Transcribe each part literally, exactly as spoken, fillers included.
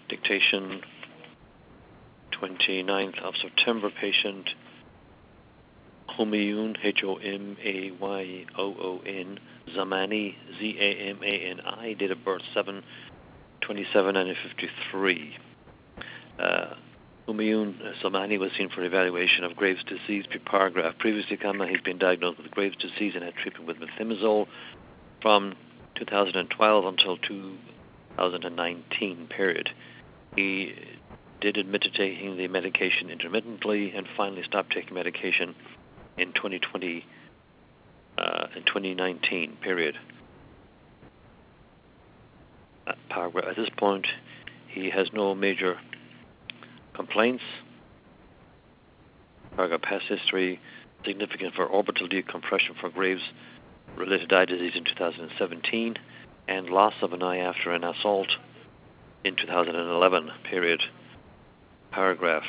dictation, twenty-ninth of September, patient Homayoun, H O M A Y O O N, Zamani, Z A M A N I, date of birth seven twenty-seven nineteen fifty-three. Uh, Homayoun Zamani was seen for evaluation of Graves' disease, paragraph. Previously, comma, he's been diagnosed with Graves' disease and had treatment with methimazole from two thousand twelve until two thousand nineteen period. He did admit to taking the medication intermittently and finally stopped taking medication in twenty twenty, uh, in twenty nineteen period. Uh, paragraph. At this point, he has no major complaints. Paragraph. Past history significant for orbital decompression for Graves-related eye disease in two thousand seventeen and loss of an eye after an assault in two thousand eleven period. Paragraph.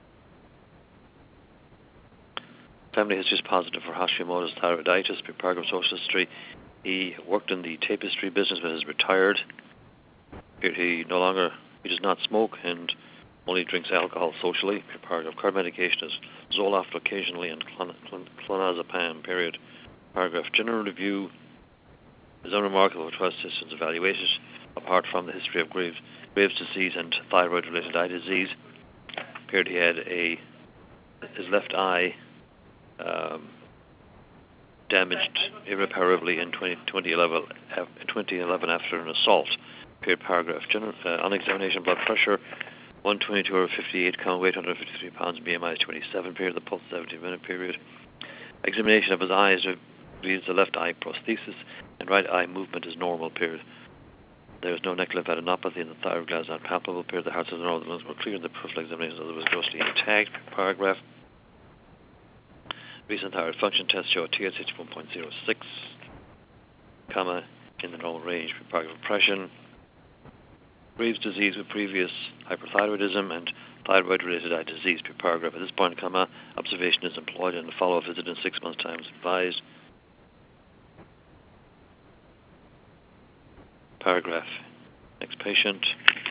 Family history is positive for Hashimoto's thyroiditis. Paragraph. Social history. He worked in the tapestry business but is retired. He no longer, he does not smoke and only drinks alcohol socially. Paragraph. Current medication is Zoloft occasionally and clon- clon- clonazepam. Period. Paragraph. General review is unremarkable for trust systems evaluated apart from the history of Graves, Graves' disease and thyroid-related eye disease. Period. He had a his left eye um, damaged irreparably in twenty eleven, twenty eleven after an assault. Period. Paragraph. General, uh, on examination, blood pressure one twenty-two over fifty-eight, count weight one hundred fifty-three pounds, B M I is twenty-seven. Period. The pulse seventy minute period. Examination of his eyes reveals the left eye prosthesis and right eye movement is normal. Period. There is no neck lymphadenopathy and the thyroid gland is not palpable. Period. The heart says no, the lungs were clear. The peripheral examination of the was grossly intact. Paragraph. Recent thyroid function tests show a T S H one point zero six, comma, in the normal range. Paragraph. Depression. Graves' disease with previous hyperthyroidism and thyroid-related eye disease. Paragraph. At this point, comma, observation is employed and a follow-up visit in six months' time is advised. Paragraph. Next patient,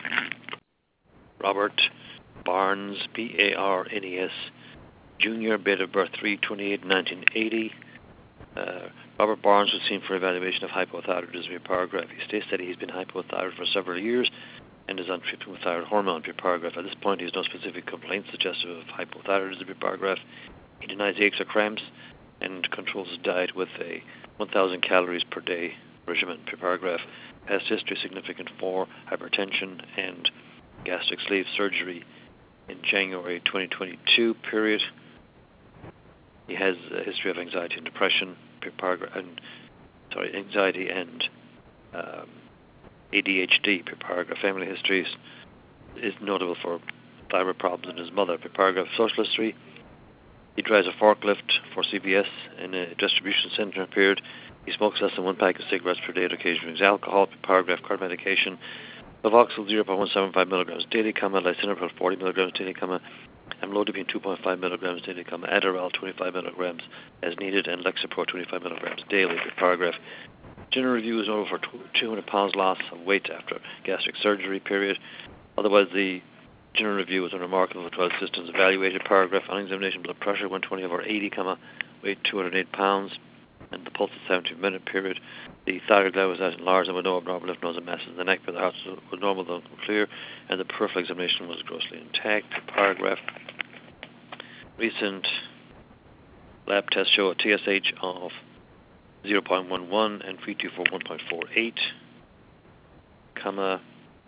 Robert Barnes, B A R N E S, Junior, date of birth three twenty-eight nineteen eighty. Uh, Robert Barnes was seen for evaluation of hypothyroidism. Paragraph. He states that he's been hypothyroid for several years and is on treatment with thyroid hormone. Paragraph. At this point, he has no specific complaints suggestive of hypothyroidism. Paragraph. He denies aches or cramps and controls his diet with a one thousand calories per day regimen. Paragraph. Past history significant for hypertension and gastric sleeve surgery in January twenty twenty-two. Period. He has a history of anxiety and depression. Paragraph. And sorry, anxiety and um, A D H D. Paragraph. Family history is, is notable for thyroid problems in his mother. Paragraph. Social history. He drives a forklift for C V S in a distribution center. Period. He smokes less than one pack of cigarettes per day and occasionally drinks alcohol. Paragraph. Current medication. Levoxyl zero point one seven five milligrams daily, comma, lisinopril forty milligrams daily, comma, amlodipine two point five milligrams daily, comma, Adderall twenty-five milligrams as needed, and Lexapro twenty-five milligrams daily. Paragraph. General review is over for two hundred pounds loss of weight after gastric surgery. Period. Otherwise, the general review was unremarkable for twelve systems evaluated. Paragraph. On examination, blood pressure one twenty over eighty, comma, weight two hundred eight pounds, and the pulse is seventy minute period. The thyroid gland was as enlarged and with no abnormal lymph nodes and masses in the neck, but the heart was normal, though clear, and the peripheral examination was grossly intact. Paragraph. Recent lab tests show a T S H of zero point one one and P two for one point four eight, comma,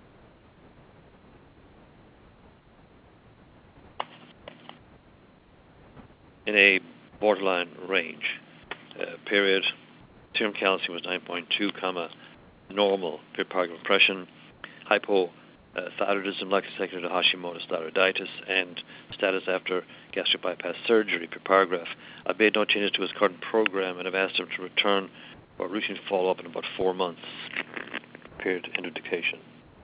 in a borderline range. Uh, period. Serum calcium was nine point two, comma, normal. Paragraph. Depression, hypothyroidism, likely secondary to Hashimoto's thyroiditis, and status after gastric bypass surgery. Paragraph. I've made no changes to his current program and have asked him to return for routine follow-up in about four months. Period. End of dictation.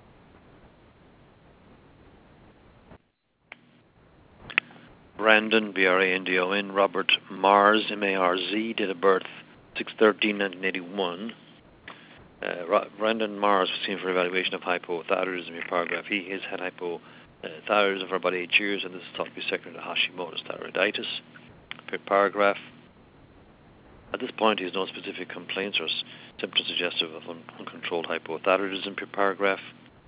Brandon, B R A N D O N, Robert Mars, M A R Z, date of birth six thirteen nineteen eighty-one. Uh, Ra- Brandon Mars was seen for evaluation of hypothyroidism, paragraph. He has had hypothyroidism for about eight years, and this is thought to be secondary to Hashimoto's thyroiditis, paragraph. At this point, he has no specific complaints or s- symptoms suggestive of un- uncontrolled hypothyroidism, paragraph.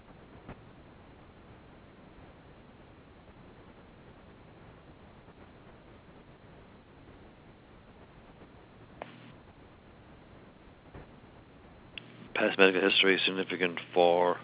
Past medical history is significant for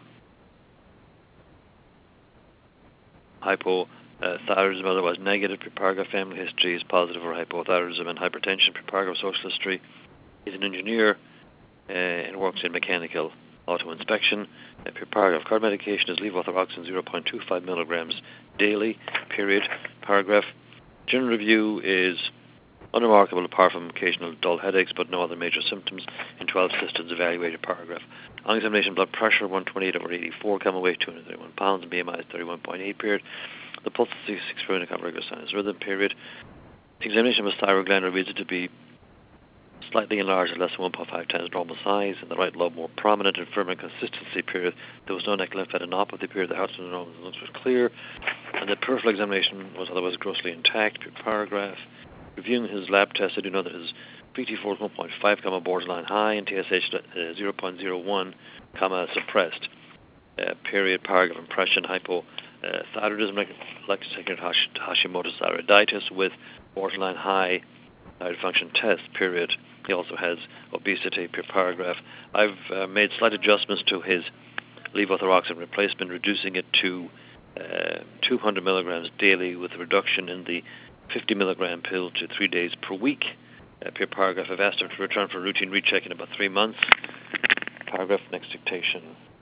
hypothyroidism, otherwise negative, paragraph. Family history is positive for hypothyroidism and hypertension, paragraph. Social history. He's an engineer uh, and works in mechanical auto inspection. Uh, paragraph. Current medication is levothyroxine zero point two five milligrams daily, period, paragraph. General review is unremarkable apart from occasional dull headaches, but no other major symptoms in twelve systems evaluated, paragraph. On examination, blood pressure one twenty-eight over eighty-four, camel weight two hundred thirty-one pounds, and B M I is thirty-one point eight, period. The pulse is sixty-six per minute, regular sinus rhythm, period. Examination of his thyroid gland reveals it to be slightly enlarged at less than one point five times normal size, and the right lobe more prominent and firm in consistency, period. There was no neck lymphadenopathy, period. The heart and the lungs was clear, and the peripheral examination was otherwise grossly intact, paragraph. Reviewing his lab tests, I do know that his P T four is one point five, comma, borderline high, and T S H uh, zero point zero one, comma, suppressed, uh, period, paragraph. Impression, hypothyroidism, like, like secondary Hash, Hashimoto's thyroiditis with borderline high thyroid function test, period. He also has obesity, per paragraph. I've uh, made slight adjustments to his levothyroxine replacement, reducing it to uh, two hundred milligrams daily with a reduction in the fifty milligram pill to three days per week, uh, per paragraph. I've asked him to return for routine recheck in about three months. Paragraph, next dictation.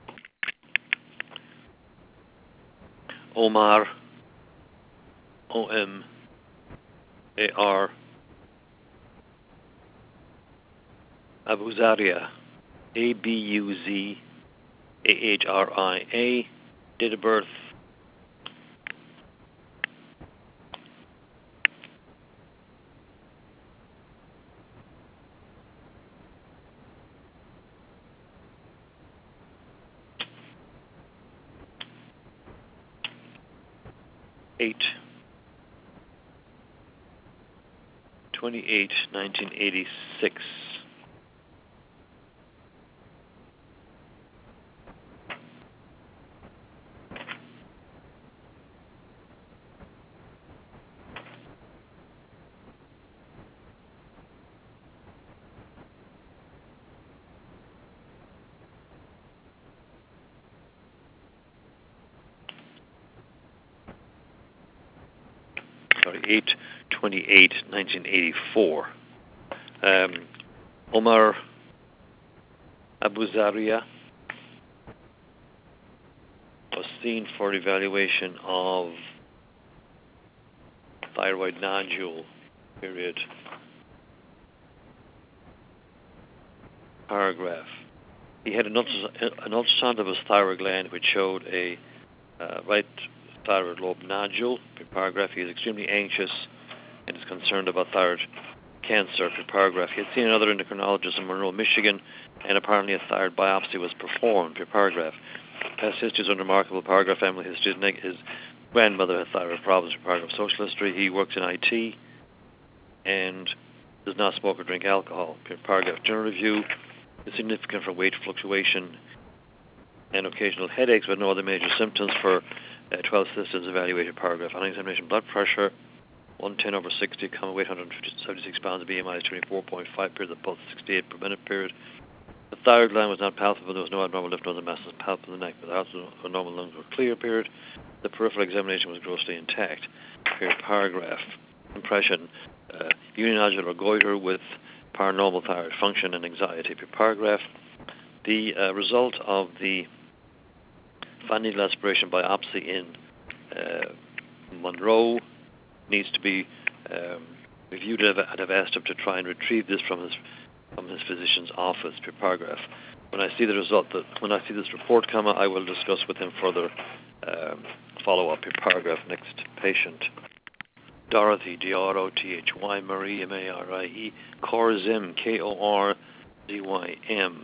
Omar, O M A R, Abuzaria, A B U Z A H R I A, date of birth eight twenty-eight nineteen eighty-six. Sorry, eight twenty-eight nineteen eighty-four. Um, Omar Abuzaria was seen for evaluation of thyroid nodule, period, paragraph. He had an, ultras- an ultrasound of his thyroid gland which showed a uh, right thyroid lobe nodule, paragraph. He is extremely anxious and is concerned about thyroid cancer, paragraph. He had seen another endocrinologist in Monroe, Michigan, and apparently a thyroid biopsy was performed, paragraph. Past history is unremarkable, paragraph. Family history is his grandmother had thyroid problems, paragraph. Social history, he works in I T and does not smoke or drink alcohol, paragraph. General review is significant for weight fluctuation and occasional headaches, but no other major symptoms for uh, twelve systems evaluated, paragraph. On examination, blood pressure one ten over sixty, comma, weight one hundred seventy-six pounds, B M I is twenty-four point five, period, the pulse sixty-eight per minute, period. The thyroid gland was not palpable, there was no abnormal lymph nodes and masses palpable in the neck, but the heart and normal lungs were clear, period. The peripheral examination was grossly intact, period, paragraph. Impression, uh, uninodular goiter with paranormal thyroid function and anxiety, period, paragraph. The uh, result of the fine needle aspiration biopsy in uh, Monroe needs to be um, reviewed, and I've asked him to try and retrieve this from his from his physician's office, per paragraph. When I see the result, that when I see this report, comma, I will discuss with him further um, follow-up, per paragraph. Next patient. Dorothy, D R O T H Y, Marie, M A R I E, Corzym, K O R Z Y M.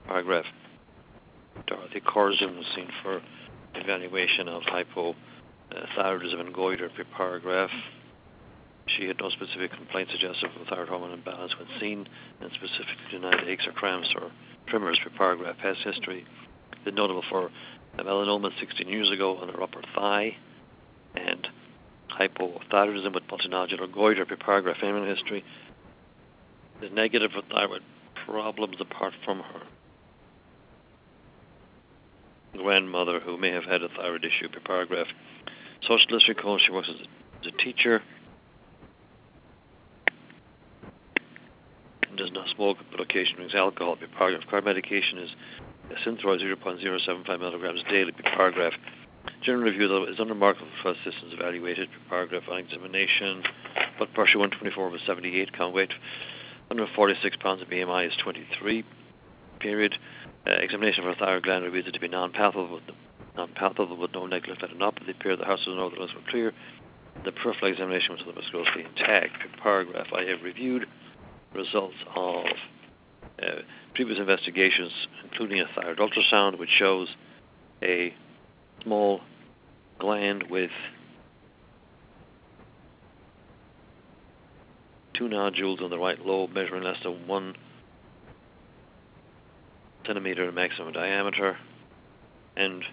Paragraph. Dorothy Curzon was seen for evaluation of hypothyroidism and goiter. Paragraph. She had no specific complaint suggestive of thyroid hormone imbalance when seen, and specifically denied aches or cramps or tremors. Paragraph. Past history is notable for melanoma sixteen years ago on her upper thigh, and hypothyroidism with multinodular goiter. Paragraph. Family history is negative for thyroid problems apart from her grandmother, who may have had a thyroid issue. Paragraph. Social history: she works as a, as a teacher. Does not smoke, but occasionally drinks alcohol. Paragraph. Current medication is Synthroid zero point zero seven five milligrams daily. Paragraph. General review, though, is unremarkable for systems evaluated. Paragraph. On examination, blood pressure one twenty-four over seventy-eight, count weight one hundred forty-six pounds, and B M I is twenty-three. Period. Uh, examination of her thyroid gland reveals it to be non-palpable, with, non-palpable with no negative lymphadenopathy. Period. The hearts and the lungs were clear. The peripheral examination was grossly intact. Paragraph. I have reviewed results of uh, previous investigations, including a thyroid ultrasound, which shows a small gland with two nodules on the right lobe measuring less than one centimeter maximum diameter, and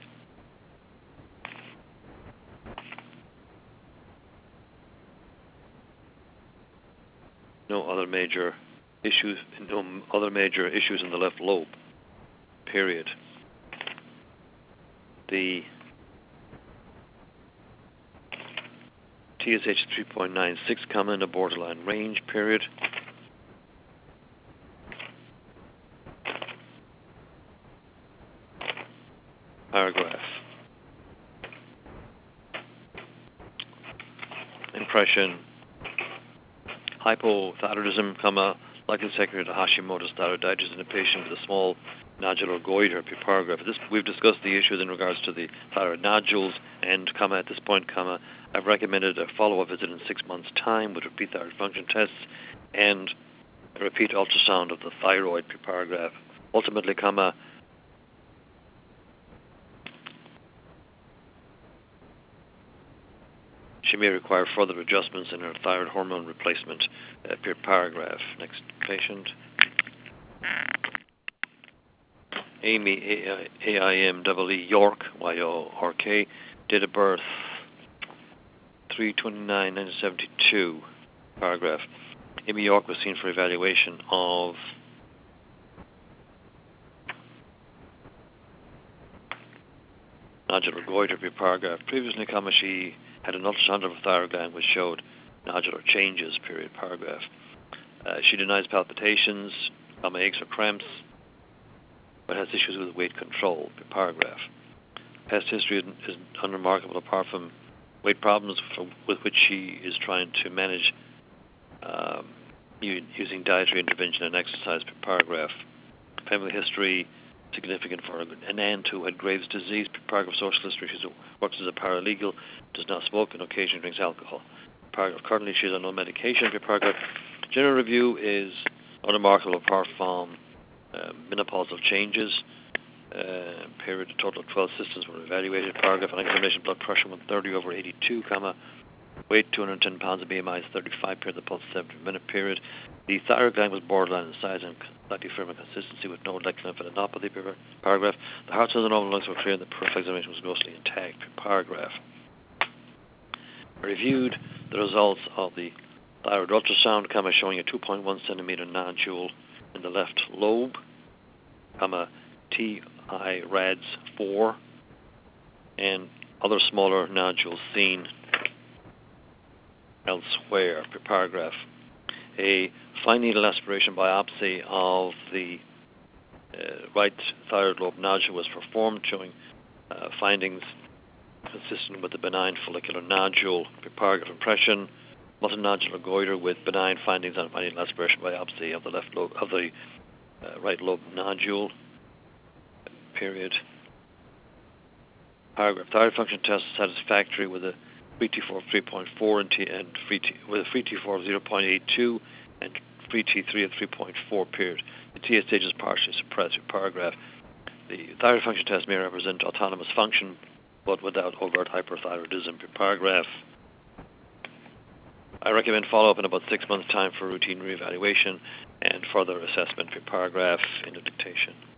no other major issues, no other major issues in the left lobe. Period. The T S H three point nine six, comma, in a borderline range. Period. Paragraph. Impression: hypothyroidism, comma, likely secondary to Hashimoto's thyroiditis in a patient with a small nodular goiter. Paragraph. This, we've discussed the issues in regards to the thyroid nodules, and, comma, at this point, comma, I've recommended a follow-up visit in six months' time with repeat thyroid function tests and a repeat ultrasound of the thyroid. Paragraph. Ultimately, comma, she may require further adjustments in her thyroid hormone replacement. Uh, paragraph. Next patient. Amy, A I M E E York, Y O R K, date of birth three twenty-nine nineteen seventy-two. Paragraph. Amy York was seen for evaluation of nodular goiter. Paragraph. Previously, comma, she had an ultrasound of her thyroid gland which showed nodular changes. Period. Paragraph. Uh, she denies palpitations, comma, aches or cramps, but has issues with weight control. Paragraph. Past history is unremarkable apart from weight problems for, with which she is trying to manage um, using dietary intervention and exercise. Paragraph. Family history significant for an aunt who had Graves' disease. Paragraph. Social history: she works as a paralegal, does not smoke, and occasionally drinks alcohol. Paragraph. Currently, she is on no medication. Paragraph. General review is unremarkable apart from uh, menopausal changes. Uh, period. A total of twelve systems were evaluated. Paragraph. On examination, blood pressure one thirty over eighty-two, comma, weight two hundred ten pounds, and B M I is thirty-five. Period. The pulse seventy minute period. The thyroid gland was borderline in size and slightly firm in consistency with no electrical lymphadenopathy. Paragraph. The heart cells and normal lungs were clear, and the peripheral examination was grossly intact. Paragraph. Reviewed the results of the thyroid ultrasound, comma, showing a two point one centimeter nodule in the left lobe, comma, T I R A D S four, and other smaller nodules seen elsewhere. Paragraph. A fine needle aspiration biopsy of the uh, right thyroid lobe nodule was performed, showing uh, findings consistent with the benign follicular nodule. Paragraph. Impression: multinodular goiter with benign findings on fine needle aspiration biopsy of the left lobe of the uh, right lobe nodule. Period. Paragraph. Thyroid function test satisfactory with a free T four of three point four and, T, and free T, with a free T four of zero point eight two and free T three at three point four period. The T S stage is partially suppressed with paragraph. The thyroid function test may represent autonomous function, but without overt hyperthyroidism per paragraph. I recommend follow-up in about six months' time for routine reevaluation and further assessment per paragraph in the dictation.